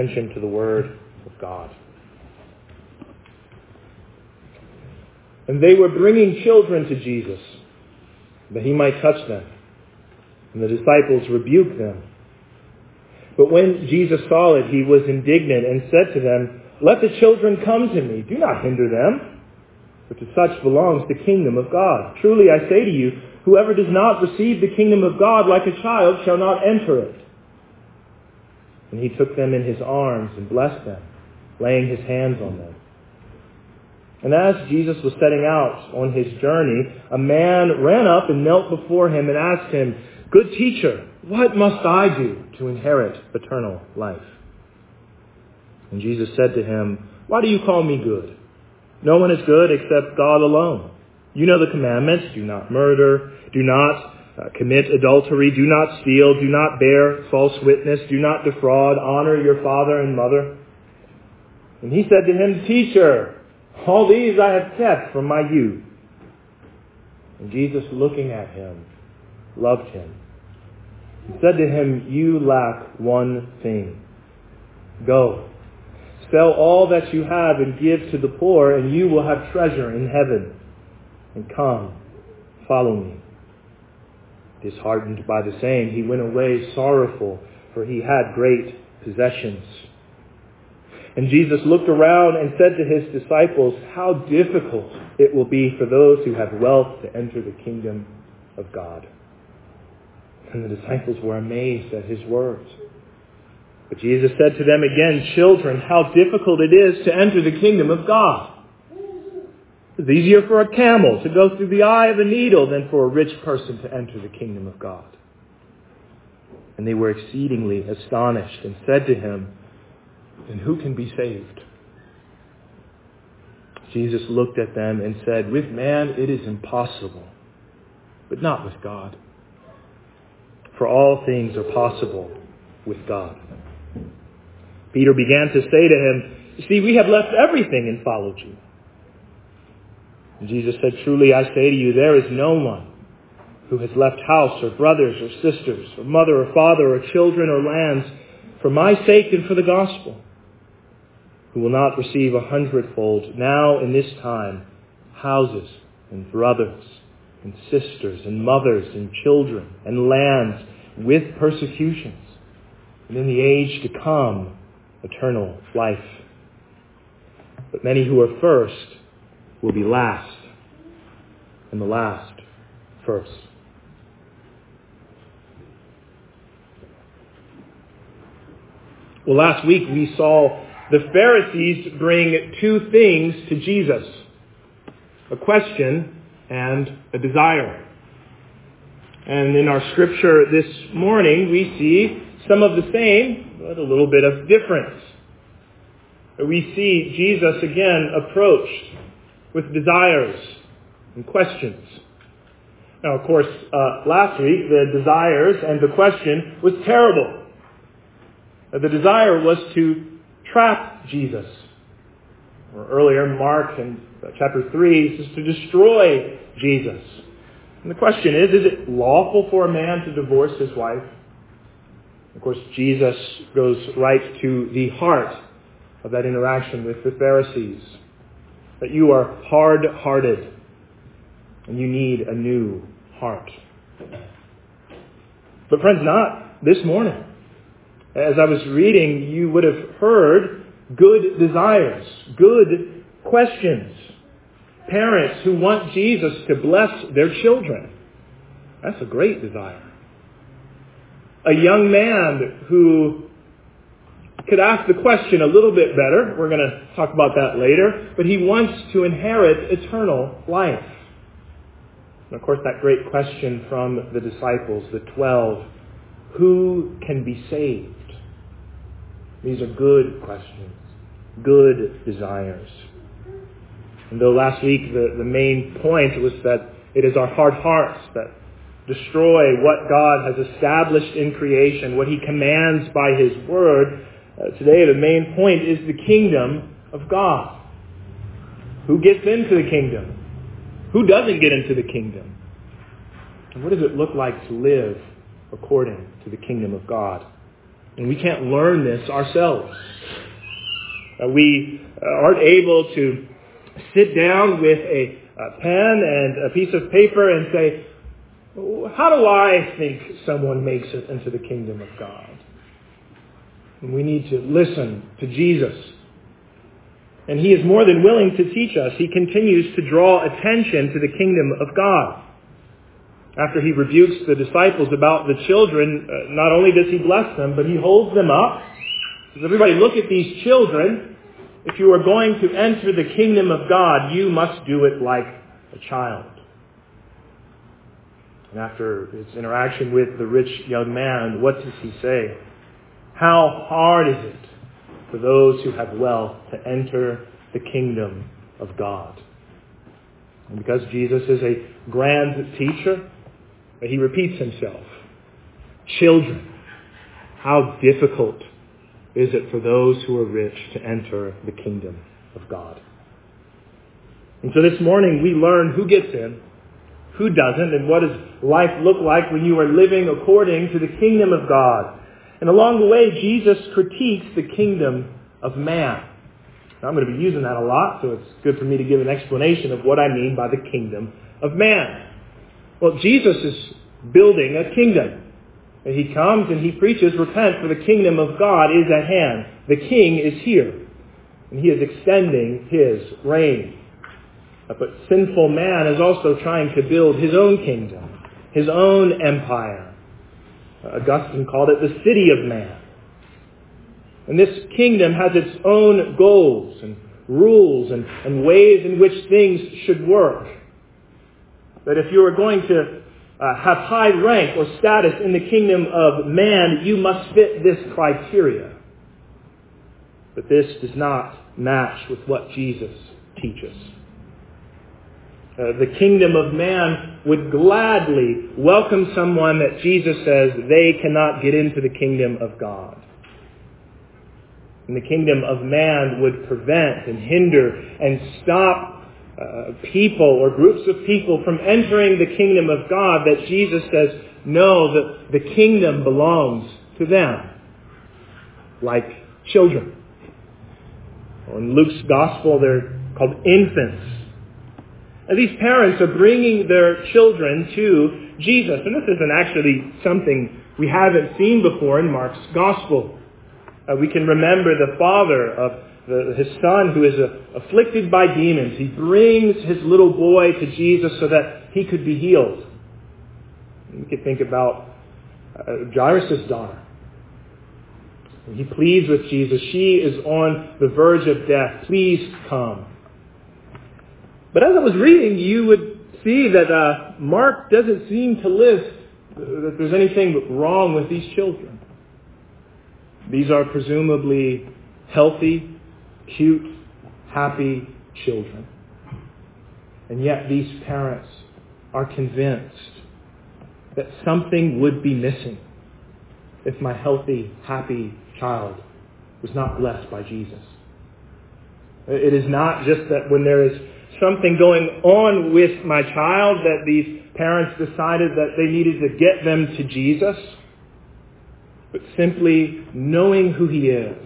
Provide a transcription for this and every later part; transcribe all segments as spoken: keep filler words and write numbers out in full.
attention to the Word of God. And they were bringing children to Jesus, that he might touch them. And the disciples rebuked them. But when Jesus saw it, he was indignant and said to them, "Let the children come to me. Do not hinder them. For to such belongs the kingdom of God. Truly I say to you, whoever does not receive the kingdom of God like a child shall not enter it." And he took them in his arms and blessed them, laying his hands on them. And as Jesus was setting out on his journey, a man ran up and knelt before him and asked him, "Good teacher, what must I do to inherit eternal life?" And Jesus said to him, "Why do you call me good? No one is good except God alone. You know the commandments: do not murder, do not uh, commit adultery, do not steal, do not bear false witness, do not defraud, honor your father and mother." And he said to him, "Teacher, all these I have kept from my youth." And Jesus, looking at him, loved him. He said to him, "You lack one thing. Go, sell all that you have and give to the poor, and you will have treasure in heaven. And come, follow me." Disheartened by the saying, he went away sorrowful, for he had great possessions. And Jesus looked around and said to his disciples, "How difficult it will be for those who have wealth to enter the kingdom of God." And the disciples were amazed at his words. But Jesus said to them again, "Children, how difficult it is to enter the kingdom of God. It's easier for a camel to go through the eye of a needle than for a rich person to enter the kingdom of God." And they were exceedingly astonished and said to him, "Then who can be saved?" Jesus looked at them and said, "With man it is impossible, but not with God. For all things are possible with God." Peter began to say to him, "See, we have left everything and followed you." And Jesus said, "Truly I say to you, there is no one who has left house or brothers or sisters or mother or father or children or lands for my sake and for the gospel, who will not receive a hundredfold now in this time houses and brothers and sisters and mothers and children and lands with persecutions, and in the age to come eternal life. But many who are first will be last, and the last first." Well, last week we saw the Pharisees bring two things to Jesus: a question and a desire. And in our scripture this morning, we see some of the same, but a little bit of difference. We see Jesus again approached with desires and questions. Now, of course, uh, last week, the desires and the question was terrible. Uh, the desire was to trap Jesus. Or earlier, Mark in chapter three says to destroy Jesus. And the question is, is it lawful for a man to divorce his wife? Of course, Jesus goes right to the heart of that interaction with the Pharisees. That you are hard-hearted and you need a new heart. But friends, not this morning. As I was reading, you would have heard good desires, good questions. Parents who want Jesus to bless their children. That's a great desire. A young man who could ask the question a little bit better. We're going to talk about that later. But he wants to inherit eternal life. And of course, that great question from the disciples, the twelve, who can be saved? These are good questions, good desires. And though last week the, the main point was that it is our hard hearts that destroy what God has established in creation, what he commands by his word, uh, today the main point is the kingdom of God. Who gets into the kingdom? Who doesn't get into the kingdom? And what does it look like to live according to the kingdom of God? And we can't learn this ourselves. Uh, we uh, aren't able to sit down with a, a pen and a piece of paper and say, how do I think someone makes it into the kingdom of God? And we need to listen to Jesus. And he is more than willing to teach us. He continues to draw attention to the kingdom of God. After he rebukes the disciples about the children, uh, not only does he bless them, but he holds them up. He says, everybody, look at these children. If you are going to enter the kingdom of God, you must do it like a child. And after his interaction with the rich young man, what does he say? How hard is it for those who have wealth to enter the kingdom of God? And because Jesus is a grand teacher, he repeats himself. Children, how difficult is it for those who are rich to enter the kingdom of God? And so this morning we learn who gets in, who doesn't, and what does life look like when you are living according to the kingdom of God. And along the way, Jesus critiques the kingdom of man. Now, I'm going to be using that a lot, so it's good for me to give an explanation of what I mean by the kingdom of man. Well, Jesus is building a kingdom. And he comes and he preaches, repent, for the kingdom of God is at hand. The king is here. And he is extending his reign. But sinful man is also trying to build his own kingdom, his own empire. Augustine called it the city of man. And this kingdom has its own goals and rules and, and ways in which things should work. That if you are going to uh, have high rank or status in the kingdom of man, you must fit this criteria. But this does not match with what Jesus teaches. Uh, the kingdom of man would gladly welcome someone that Jesus says they cannot get into the kingdom of God. And the kingdom of man would prevent and hinder and stop uh, people or groups of people from entering the kingdom of God that Jesus says, no, the, the kingdom belongs to them, like children. In Luke's gospel, they're called infants. And these parents are bringing their children to Jesus. And this isn't actually something we haven't seen before in Mark's gospel. Uh, we can remember the father of the, his son who is uh, afflicted by demons. He brings his little boy to Jesus so that he could be healed. We could think about uh, Jairus' daughter. And he pleads with Jesus. She is on the verge of death. Please come. But as I was reading, you would see that uh, Mark doesn't seem to list that there's anything wrong with these children. These are presumably healthy, cute, happy children. And yet these parents are convinced that something would be missing if my healthy, happy child was not blessed by Jesus. It is not just that when there is something going on with my child that these parents decided that they needed to get them to Jesus, but simply knowing who he is.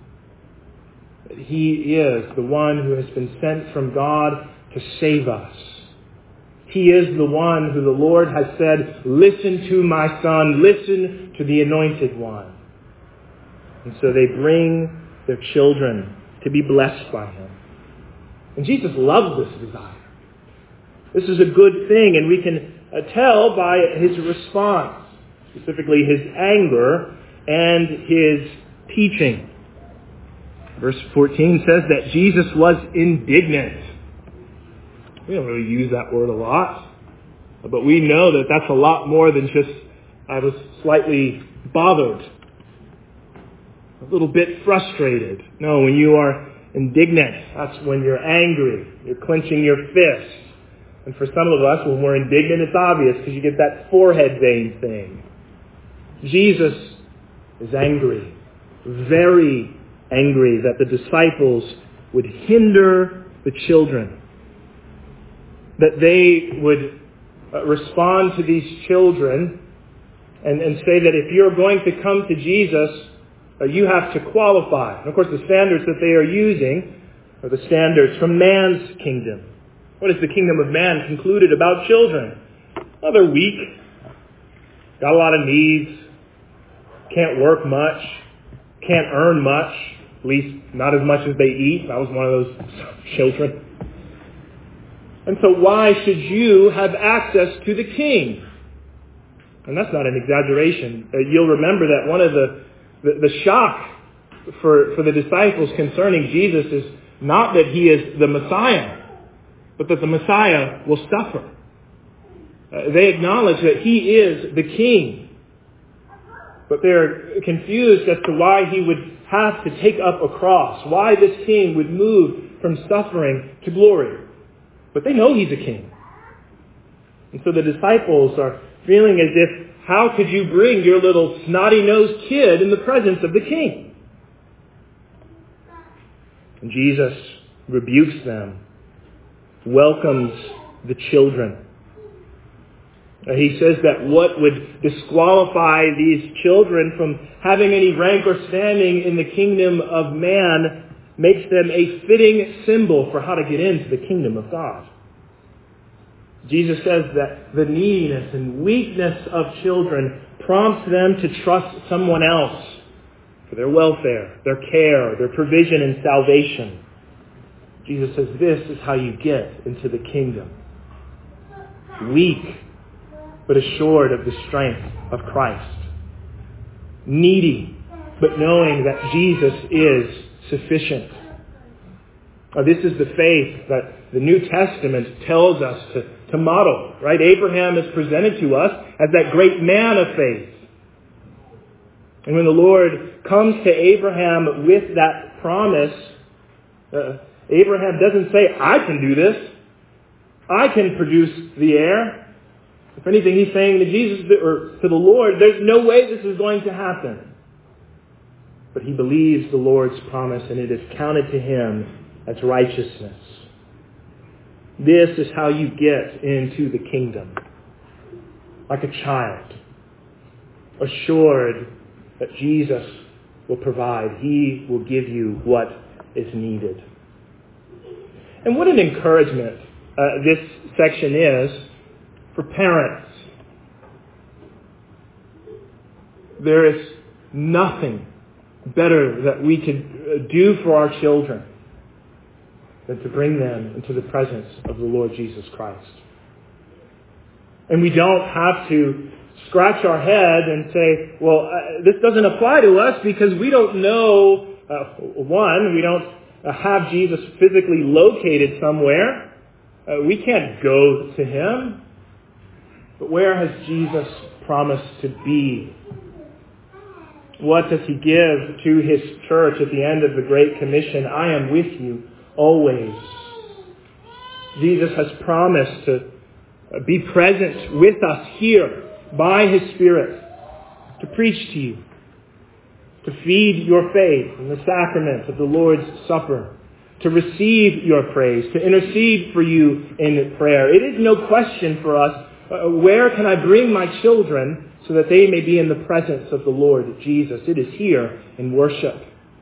That he is the one who has been sent from God to save us. He is the one who the Lord has said, listen to my son, listen to the anointed one. And so they bring their children to be blessed by him. And Jesus loves this desire. This is a good thing, and we can uh, tell by his response, specifically his anger and his teaching. Verse fourteen says that Jesus was indignant. We don't really use that word a lot, but we know that that's a lot more than just, I was slightly bothered, a little bit frustrated. No, when you are indignant, that's when you're angry. You're clenching your fist. And for some of us, when we're indignant, it's obvious because you get that forehead vein thing. Jesus is angry, very angry that the disciples would hinder the children, that they would respond to these children and, and say that if you're going to come to Jesus, uh, you have to qualify. And of course, the standards that they are using are the standards from man's kingdom. What has the kingdom of man concluded about children? Well, they're weak, got a lot of needs, can't work much, can't earn much, at least not as much as they eat. I was one of those children. And so why should you have access to the king? And that's not an exaggeration. Uh, you'll remember that one of the, the, the shock for, for the disciples concerning Jesus is not that he is the Messiah, but that the Messiah will suffer. Uh, they acknowledge that he is the king. But they're confused as to why he would have to take up a cross, why this king would move from suffering to glory. But they know he's a king. And so the disciples are feeling as if, how could you bring your little snotty-nosed kid in the presence of the king? And Jesus rebukes them, welcomes the children. Uh, he says that what would disqualify these children from having any rank or standing in the kingdom of man makes them a fitting symbol for how to get into the kingdom of God. Jesus says that the neediness and weakness of children prompts them to trust someone else for their welfare, their care, their provision and salvation. Jesus says this is how you get into the kingdom. Weak, but assured of the strength of Christ. Needy, but knowing that Jesus is sufficient. Now, this is the faith that the New Testament tells us to, to model, right? Abraham is presented to us as that great man of faith. And when the Lord comes to Abraham with that promise, uh, Abraham doesn't say, I can do this. I can produce the air. If anything, he's saying to Jesus or to the Lord, there's no way this is going to happen. But he believes the Lord's promise, and it is counted to him as righteousness. This is how you get into the kingdom. Like a child, assured that Jesus will provide. He will give you what is needed. And what an encouragement uh, this section is for parents. There is nothing better that we could do for our children than to bring them into the presence of the Lord Jesus Christ. And we don't have to scratch our head and say, well, uh, this doesn't apply to us because we don't know, uh, one, we don't uh, have Jesus physically located somewhere. Uh, we can't go to him. But where has Jesus promised to be? What does he give to his church at the end of the Great Commission? I am with you always. Jesus has promised to be present with us here by his Spirit, to preach to you, to feed your faith in the sacrament of the Lord's Supper, to receive your praise, to intercede for you in prayer. It is no question for us, uh, where can I bring my children so that they may be in the presence of the Lord Jesus? It is here in worship.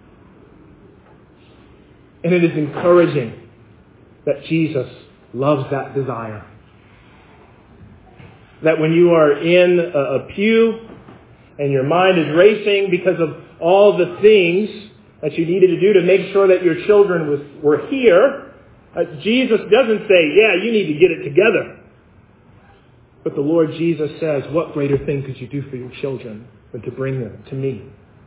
And it is encouraging that Jesus loves that desire. That when you are in a, a pew and your mind is racing because of all the things that you needed to do to make sure that your children was, were here, uh, Jesus doesn't say, yeah, you need to get it together. But the Lord Jesus says, what greater thing could you do for your children than to bring them to me?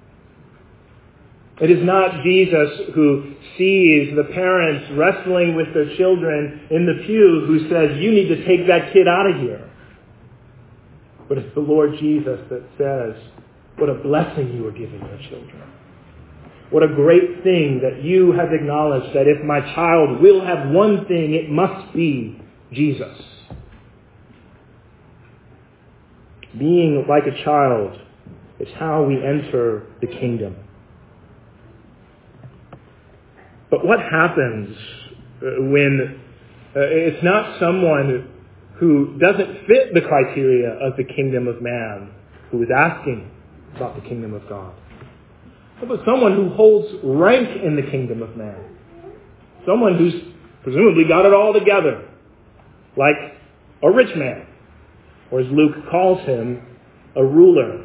It is not Jesus who sees the parents wrestling with their children in the pew who says, you need to take that kid out of here. But it's the Lord Jesus that says, what a blessing you are giving your children. What a great thing that you have acknowledged that if my child will have one thing, it must be Jesus. Being like a child is how we enter the kingdom. But what happens when uh, it's not someone who doesn't fit the criteria of the kingdom of man who is asking about the kingdom of God. How about someone who holds rank in the kingdom of man? Someone who's presumably got it all together, like a rich man, or as Luke calls him, a ruler.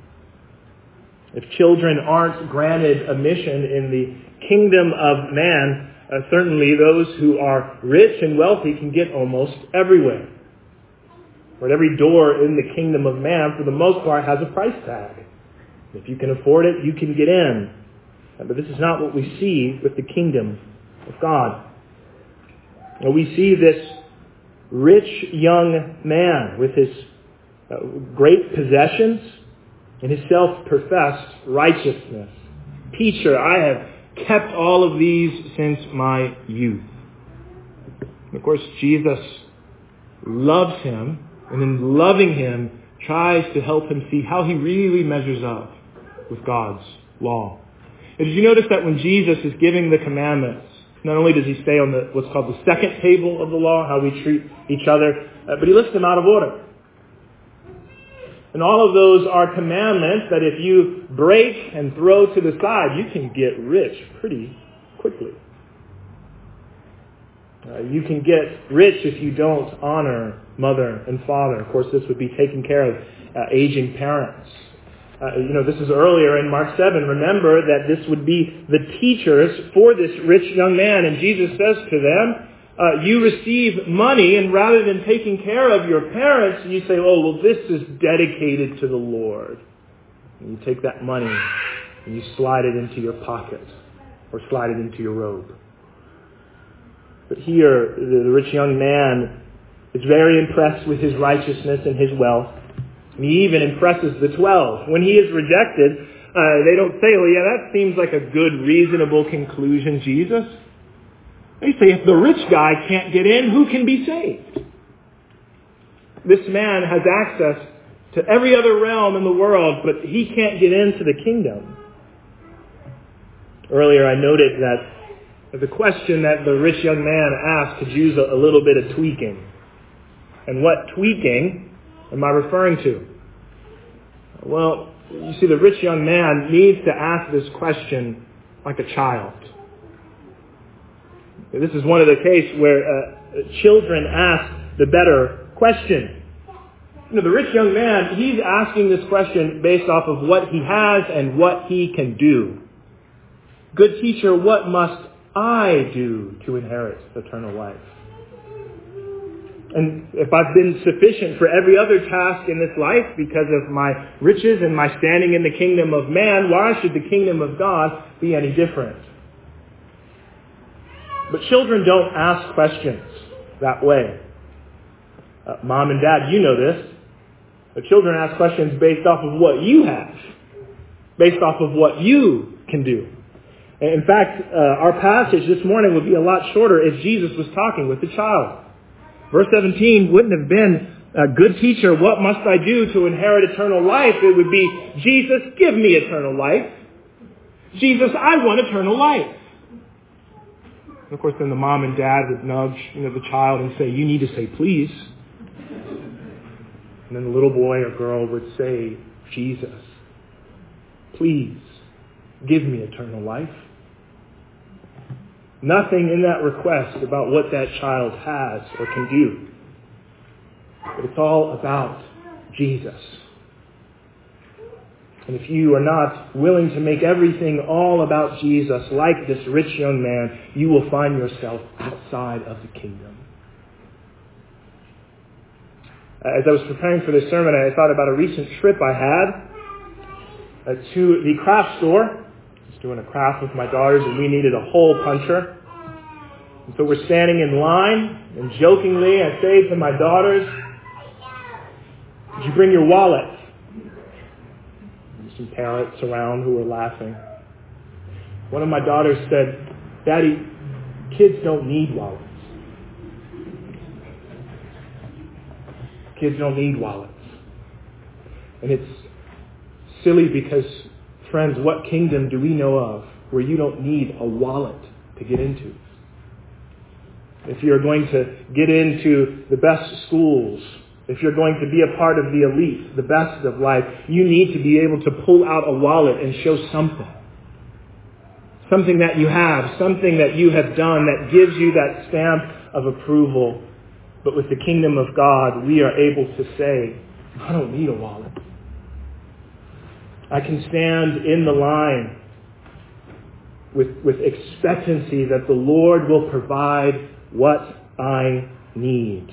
If children aren't granted a mission in the kingdom of man, uh, certainly those who are rich and wealthy can get almost everywhere. But every door in the kingdom of man, for the most part, has a price tag. If you can afford it, you can get in. But this is not what we see with the kingdom of God. We see this rich young man with his uh, great possessions and his self-professed righteousness. Teacher, I have kept all of these since my youth. And of course, Jesus loves him, and in loving him, tries to help him see how he really measures up with God's law. And did you notice that when Jesus is giving the commandments, not only does he stay on the what's called the second table of the law, how we treat each other, uh, but he lists them out of order. And all of those are commandments that if you break and throw to the side, you can get rich pretty quickly. Uh, you can get rich if you don't honor mother and father. Of course, this would be taking care of uh, aging parents. Uh, you know, this is earlier in Mark seven. Remember that this would be the teachers for this rich young man. And Jesus says to them, uh, you receive money, and rather than taking care of your parents, you say, oh, well, this is dedicated to the Lord. And you take that money and you slide it into your pocket or slide it into your robe. But here, the, the rich young man is very impressed with his righteousness and his wealth. He even impresses the twelve. When he is rejected, uh, they don't say, well, yeah, that seems like a good, reasonable conclusion, Jesus. They say, if the rich guy can't get in, who can be saved? This man has access to every other realm in the world, but he can't get into the kingdom. Earlier I noted that the question that the rich young man asked could use a, a little bit of tweaking. And what tweaking am I referring to? Well, you see, the rich young man needs to ask this question like a child. This is one of the cases where uh, children ask the better question. You know, the rich young man, he's asking this question based off of what he has and what he can do. Good teacher, what must I do to inherit eternal life? And if I've been sufficient for every other task in this life because of my riches and my standing in the kingdom of man, why should the kingdom of God be any different? But children don't ask questions that way. Uh, Mom and Dad, you know this. But children ask questions based off of what you have, based off of what you can do. In fact, uh, our passage this morning would be a lot shorter if Jesus was talking with the child. Verse seventeen wouldn't have been, a good teacher, what must I do to inherit eternal life? It would be, Jesus, give me eternal life. Jesus, I want eternal life. And of course, then the mom and dad would nudge, you know, the child and say, you need to say please. And then the little boy or girl would say, Jesus, please give me eternal life. Nothing in that request about what that child has or can do. But it's all about Jesus. And if you are not willing to make everything all about Jesus, like this rich young man, you will find yourself outside of the kingdom. As I was preparing for this sermon, I thought about a recent trip I had uh, to the craft store. I was doing a craft with my daughters, and we needed a hole puncher. And so we're standing in line, and jokingly I say to my daughters, did you bring your wallet? There's some parents around who were laughing. One of my daughters said, Daddy, kids don't need wallets. Kids don't need wallets. And it's silly because, friends, what kingdom do we know of where you don't need a wallet to get into? If you're going to get into the best schools If you're going to be a part of the elite, the best of life, you need to be able to pull out a wallet and show something. Something that you have, something that you have done that gives you that stamp of approval. But with the kingdom of God, we are able to say, I don't need a wallet. I can stand in the line with, with expectancy that the Lord will provide what I need.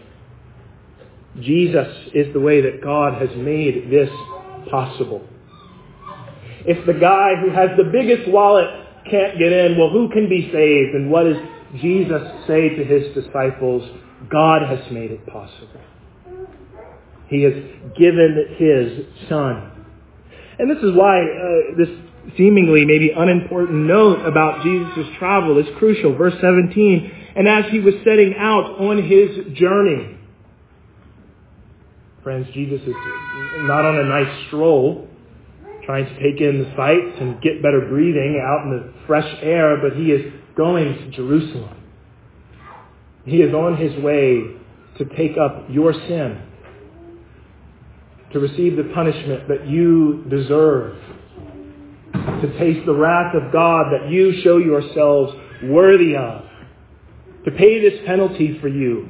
Jesus is the way that God has made this possible. If the guy who has the biggest wallet can't get in, well, who can be saved? And what does Jesus say to his disciples? God has made it possible. He has given his Son. And this is why uh, this seemingly maybe unimportant note about Jesus' travel is crucial. Verse seventeen, and as he was setting out on his journey. Friends, Jesus is not on a nice stroll, trying to take in the sights and get better breathing out in the fresh air, but he is going to Jerusalem. He is on his way to take up your sin, to receive the punishment that you deserve, to taste the wrath of God that you show yourselves worthy of, to pay this penalty for you,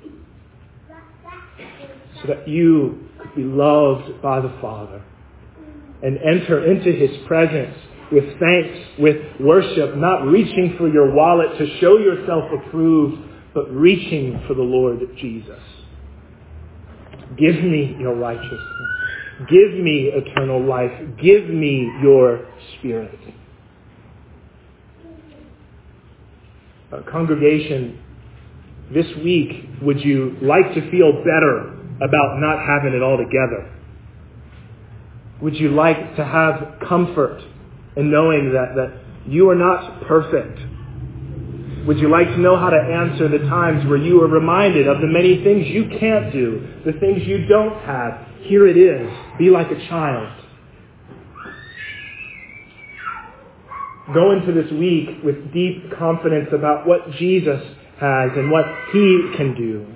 so that you could be loved by the Father and enter into his presence with thanks, with worship, not reaching for your wallet to show yourself approved, but reaching for the Lord Jesus. Give me your righteousness. Give me eternal life. Give me your Spirit. Uh, congregation, this week, would you like to feel better about not having it all together? Would you like to have comfort in knowing that, that you are not perfect? Would you like to know how to answer the times where you are reminded of the many things you can't do, the things you don't have? Here it is. Be like a child. Go into this week with deep confidence about what Jesus has and what he can do.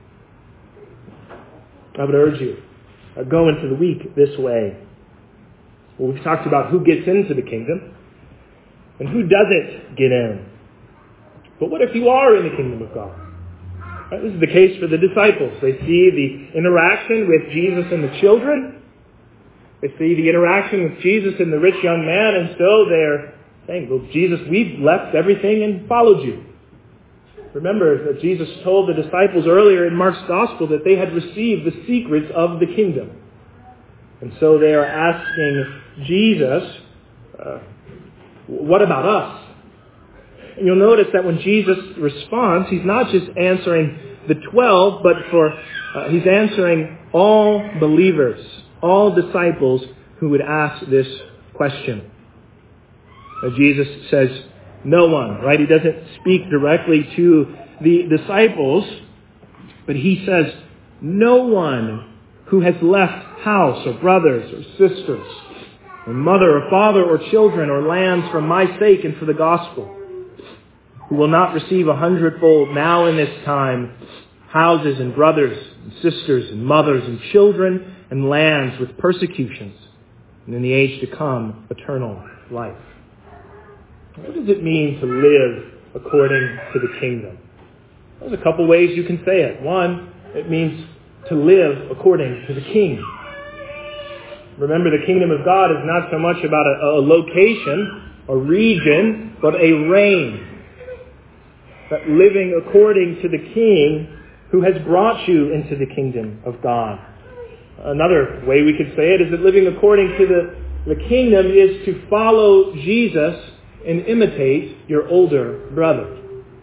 I would urge you, uh, go into the week this way. Well, we've talked about who gets into the kingdom and who doesn't get in. But what if you are in the kingdom of God? Right, this is the case for the disciples. They see the interaction with Jesus and the children. They see the interaction with Jesus and the rich young man, and so they're saying, well, Jesus, we've left everything and followed you. Remember that Jesus told the disciples earlier in Mark's Gospel that they had received the secrets of the kingdom. And so they are asking Jesus, uh, what about us? And you'll notice that when Jesus responds, he's not just answering the twelve, but for uh, he's answering all believers, all disciples who would ask this question. Uh, Jesus says, no one, right? He doesn't speak directly to the disciples, but he says, no one who has left house or brothers or sisters or mother or father or children or lands for my sake and for the gospel, who will not receive a hundredfold now in this time, houses and brothers and sisters and mothers and children and lands with persecutions, and in the age to come, eternal life. What does it mean to live according to the kingdom? There's a couple ways you can say it. One, it means to live according to the king. Remember, the kingdom of God is not so much about a, a location, a region, but a reign. That living according to the king who has brought you into the kingdom of God. Another way we could say it is that living according to the, the kingdom is to follow Jesus and imitate your older brother.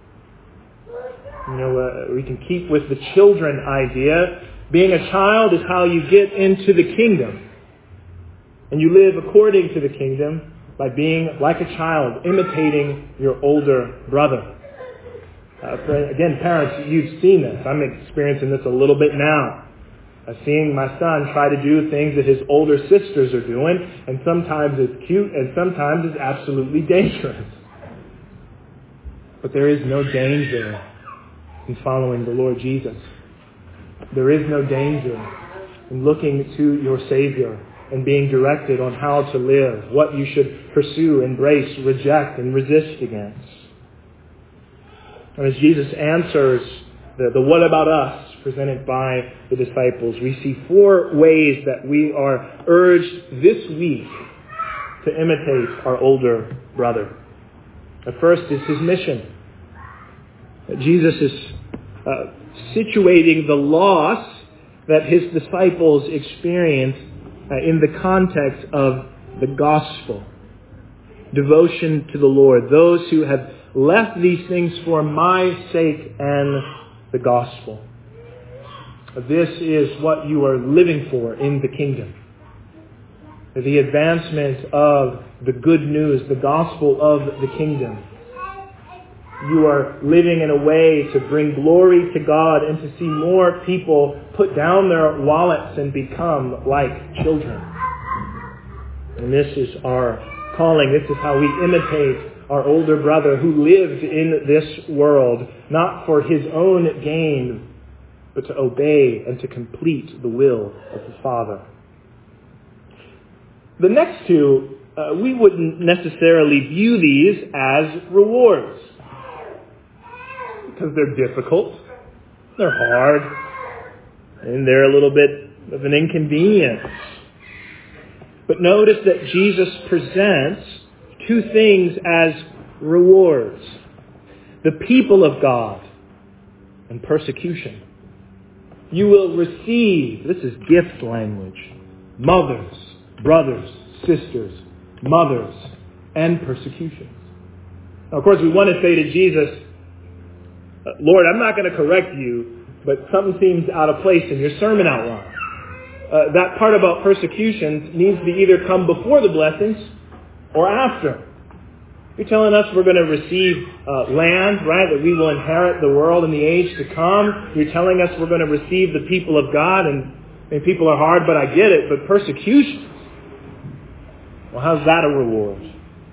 You know, uh, we can keep with the children idea. Being a child is how you get into the kingdom. And you live according to the kingdom by being like a child, imitating your older brother. Uh, for, again, parents, you've seen this. I'm experiencing this a little bit now. Uh, seeing my son try to do things that his older sisters are doing, and sometimes it's cute, and sometimes it's absolutely dangerous. But there is no danger in following the Lord Jesus. There is no danger in looking to your Savior and being directed on how to live, what you should pursue, embrace, reject, and resist against. And as Jesus answers the, the what about us presented by the disciples, we see four ways that we are urged this week to imitate our older brother. The first is his mission. Jesus is uh, situating the loss that his disciples experienced uh, in the context of the gospel. Devotion to the Lord. Those who have left these things for my sake and the gospel. This is what you are living for in the kingdom. The advancement of the good news, the gospel of the kingdom. You are living in a way to bring glory to God and to see more people put down their wallets and become like children. And this is our calling. This is how we imitate our older brother who lived in this world, not for his own gain, but to obey and to complete the will of the Father. The next two, uh, we wouldn't necessarily view these as rewards. Because they're difficult, they're hard, and they're a little bit of an inconvenience. But notice that Jesus presents two things as rewards. The people of God and persecution. You will receive, this is gift language, mothers, brothers, sisters, mothers, and persecutions. Now, of course, we want to say to Jesus, Lord, I'm not going to correct you, but something seems out of place in your sermon outline. Uh, that part about persecutions needs to either come before the blessings or after. You're telling us we're going to receive uh, land, right, that we will inherit the world in the age to come. You're telling us we're going to receive the people of God, and, and people are hard, but I get it, but persecutions, well, how's that a reward?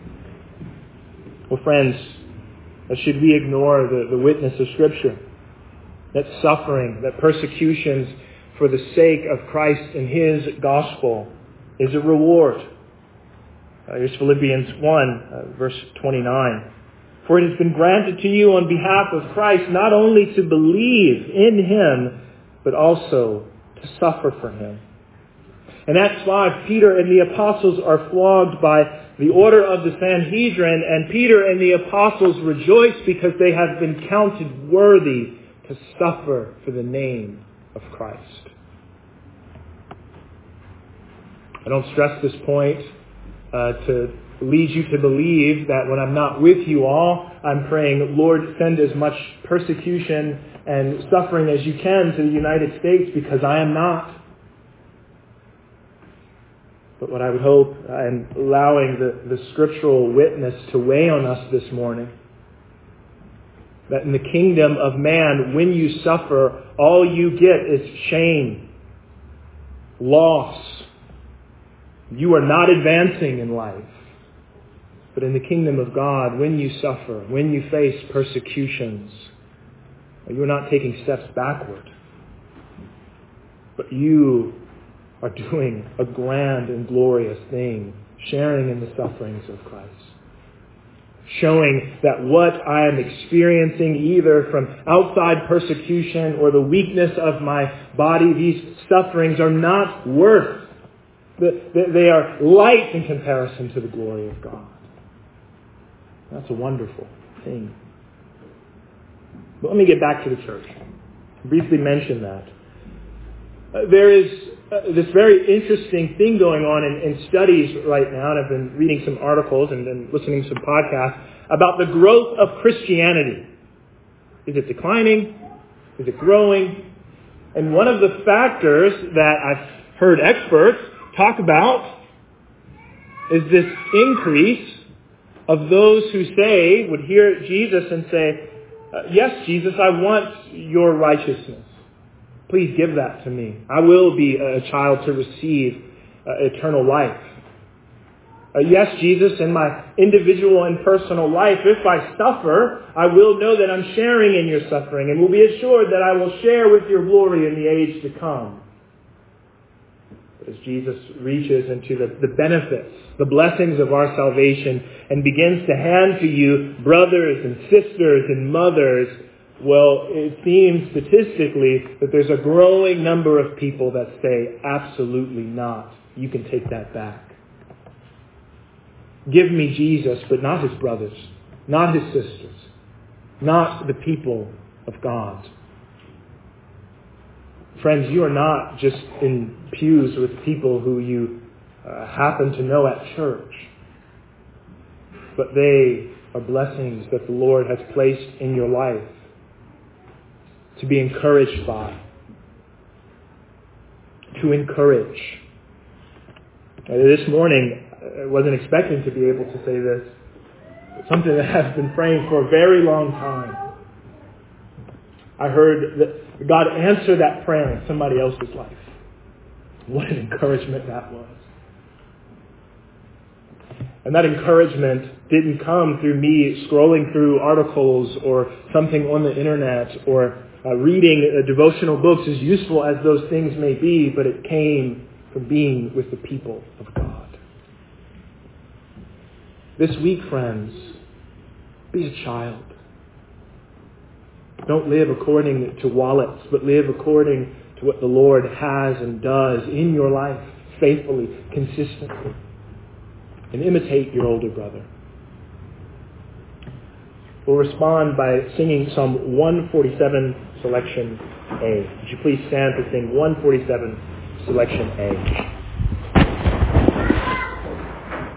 Well, friends, should we ignore the, the witness of Scripture? That suffering, that persecutions for the sake of Christ and His gospel is a reward. Uh, here's Philippians one, uh, verse twenty-nine. For it has been granted to you on behalf of Christ not only to believe in Him, but also to suffer for Him. In Acts five, Peter and the apostles are flogged by the order of the Sanhedrin, and Peter and the apostles rejoice because they have been counted worthy to suffer for the name of Christ. I don't stress this point uh, to lead you to believe that when I'm not with you all, I'm praying, Lord, send as much persecution and suffering as you can to the United States, because I am not. But what I would hope, and allowing the, the scriptural witness to weigh on us this morning, that in the kingdom of man, when you suffer, all you get is shame, loss. You are not advancing in life. But in the kingdom of God, when you suffer, when you face persecutions, you are not taking steps backward, but you are doing a grand and glorious thing, sharing in the sufferings of Christ. Showing that what I am experiencing, either from outside persecution or the weakness of my body, these sufferings are not worth. They are light in comparison to the glory of God. That's a wonderful thing. But let me get back to the church. I briefly mention that. Uh, there is uh, this very interesting thing going on in, in studies right now, and I've been reading some articles and, and listening to some podcasts about the growth of Christianity. Is it declining? Is it growing? And one of the factors that I've heard experts talk about is this increase of those who say, would hear Jesus and say, yes, Jesus, I want your righteousness. Please give that to me. I will be a child to receive uh, eternal life. Uh, yes, Jesus, in my individual and personal life, if I suffer, I will know that I'm sharing in your suffering and will be assured that I will share with your glory in the age to come. But as Jesus reaches into the, the benefits, the blessings of our salvation and begins to hand to you brothers and sisters and mothers, well, it seems statistically that there's a growing number of people that say, absolutely not. You can take that back. Give me Jesus, but not his brothers, not his sisters, not the people of God. Friends, you are not just in pews with people who you uh, happen to know at church, but they are blessings that the Lord has placed in your life to be encouraged by, to encourage. Uh, this morning, I wasn't expecting to be able to say this. It's something that I've been praying for a very long time. I heard that God answered that prayer in somebody else's life. What an encouragement that was. And that encouragement didn't come through me scrolling through articles or something on the internet or uh, reading uh, devotional books, as useful as those things may be, but it came from being with the people of God. This week, friends, be a child. Don't live according to wallets, but live according to what the Lord has and does in your life, faithfully, consistently. And imitate your older brother. We'll respond by singing Psalm one forty-seven, selection A. Would you please stand to sing one forty-seven, selection A?